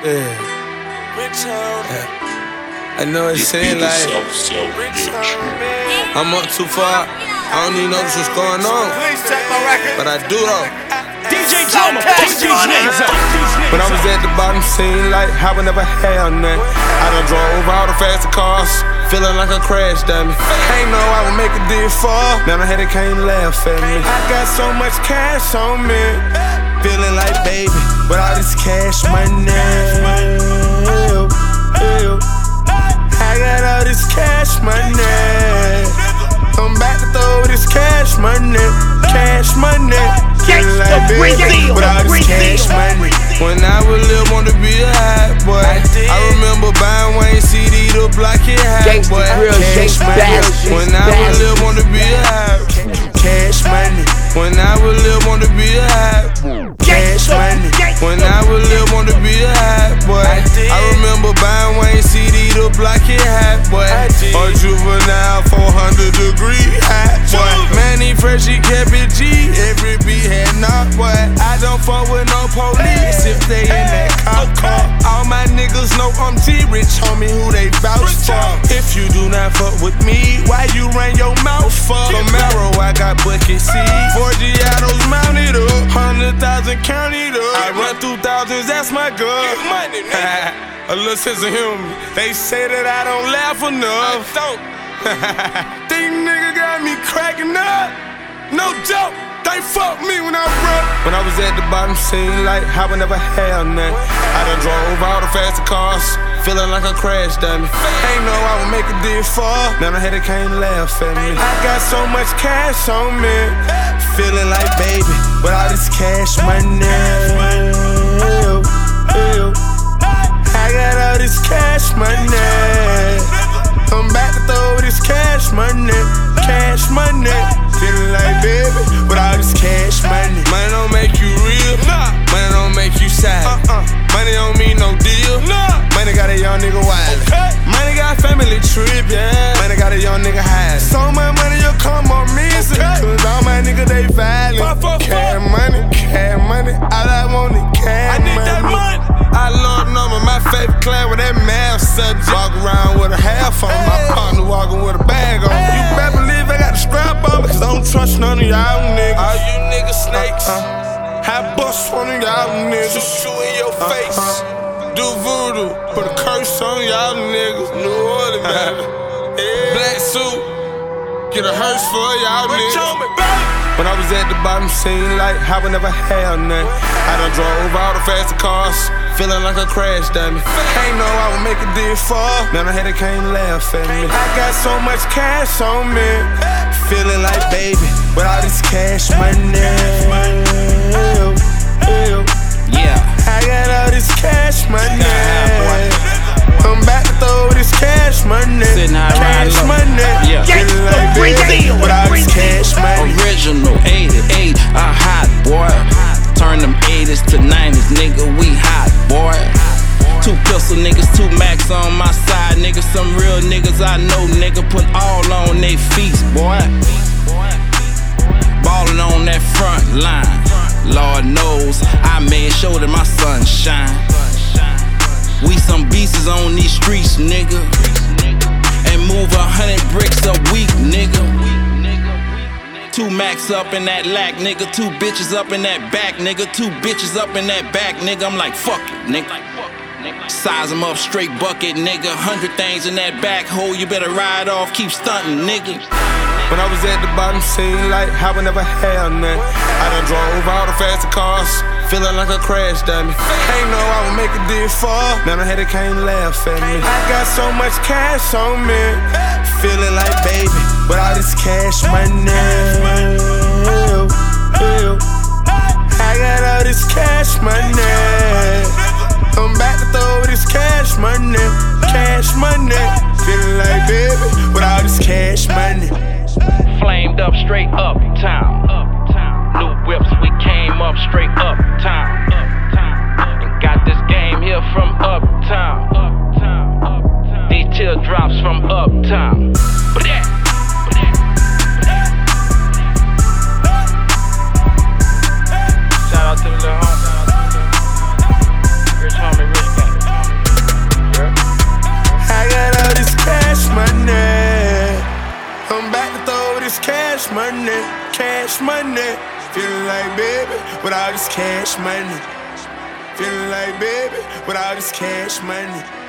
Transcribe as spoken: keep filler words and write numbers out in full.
Yeah. Yeah. I know it seems like I'm up too far. I don't even know what's going on, but I do though. D J Jama, D J niggas. When I was at the bottom, seemed like how I never had none. I done drove all the faster cars, feeling like a crash dummy. Ain't know I would make a deal for. Man, I had it can't laugh at me. I got so much cash on me, feeling like baby, with all this cash money. Ew, ew. I got all this cash money. I'm back to throw this cash money, cash money. Feeling like baby, with all this cash money. When I was little, wanted to be a hot boy. I, I remember buying Wayne C D to block it hot boy. Cash money. When I was little, wanted to be a hot cash money. When I was little, wanted to be a hot cash money. When I was little, wanted to be a hot boy. I remember buying Wayne C D to block it hot boy. Or juvenile, four hundred degree hot boy. Man, he fresh, he kept it G. Every beat had knock boy. I don't fuck with no police if they in that cop car. All my niggas know I'm T-Rich, homie, who they vouch for. If you do not fuck with me, why you ran your mouth for? Camaro, I got bucket seats. Four Giados mounted up, hundred thousand counted up. I run through thousands, that's my gun. Get money, nigga. A little sense of humor. They say that I don't laugh enough. I don't. These niggas got me cracking up. No joke. They fuck me when I run. When I was at the bottom, seemed like how I never had none. I done drove all the faster cars, feeling like a crash dummy. Ain't know I would make a deal for. Man, I had it can't laugh at me. I got so much cash on me, feeling like baby, with all this cash money. Ew, ew. I got all this cash money. I'm back to throw this cash money, cash money. Feeling like baby, with all this cash money. Money don't make you real, nah. Money don't make you sad. Uh-uh. Money don't mean no deal, nah. Money got a young nigga wild. Okay. Money got family trip, yeah. Money got a young nigga high. So much money you'll come on missing, okay. Cause all my niggas they violent. Cash money, cash money, all I want is cash money. I need that money. I love number, my favorite class with that math subject. Walk around with a half on, hey. My partner walking with a bag on. Hey. You better believe I got the strap on, cause I don't trust none of y'all niggas. All you niggas snakes. Uh-uh. I bust one of y'all niggas. Shoot in your face. Uh-uh. Do voodoo, put a curse on y'all niggas. New Orleans, baby. Yeah. Black suit, get a hearse for y'all niggas. When I was at the bottom, seemed like how I never had none. I done drove all the faster cars, feeling like a crash dummy. Ain't know I would make a deal for. Man, I had it can't laugh at me. I got so much cash on me, feeling like baby, with all this cash money. Ew, ew. Yeah. I got all this cash money. I'm back to throw this cash money, cash money. Yeah. Feeling like baby, with all this cash money. Original eighty-eight, a hot boy. Turn them eighties to nineties, nigga, we hot, boy. Two pistol niggas, two max on my side, nigga. Some real niggas I know, nigga, put all on they feet, boy. Ballin' on that front line. Lord knows I made sure that my sun shine. We some beasts on these streets, nigga. And move a hundred bricks a week, nigga. Two max up in that lack, nigga. Two bitches up in that back, nigga. Two bitches up in that back, nigga. I'm like, fuck it, nigga. Size them up, straight bucket, nigga. Hundred things in that back hole, you better ride off, keep stunting, nigga. When I was at the bottom, seemed like how I never had none. I done drove all the faster cars, feeling like a crash dummy. Ain't know I would make a deal for. Man, I had it can't laugh at me. I got so much cash on me, feeling like baby, with all this cash money. Ew, ew. I got all this cash money. I'm back to throw this cash money, cash money. Feeling like baby, with all this cash money. Flamed up straight uptown. New whips, we came up straight uptown. And got this game here from uptown. These teardrops from uptown. Shout out to the little homie. Rich homie, rich gang. this cash money, cash money. Feeling like baby, with all this cash money. Feeling like baby, with all this cash money.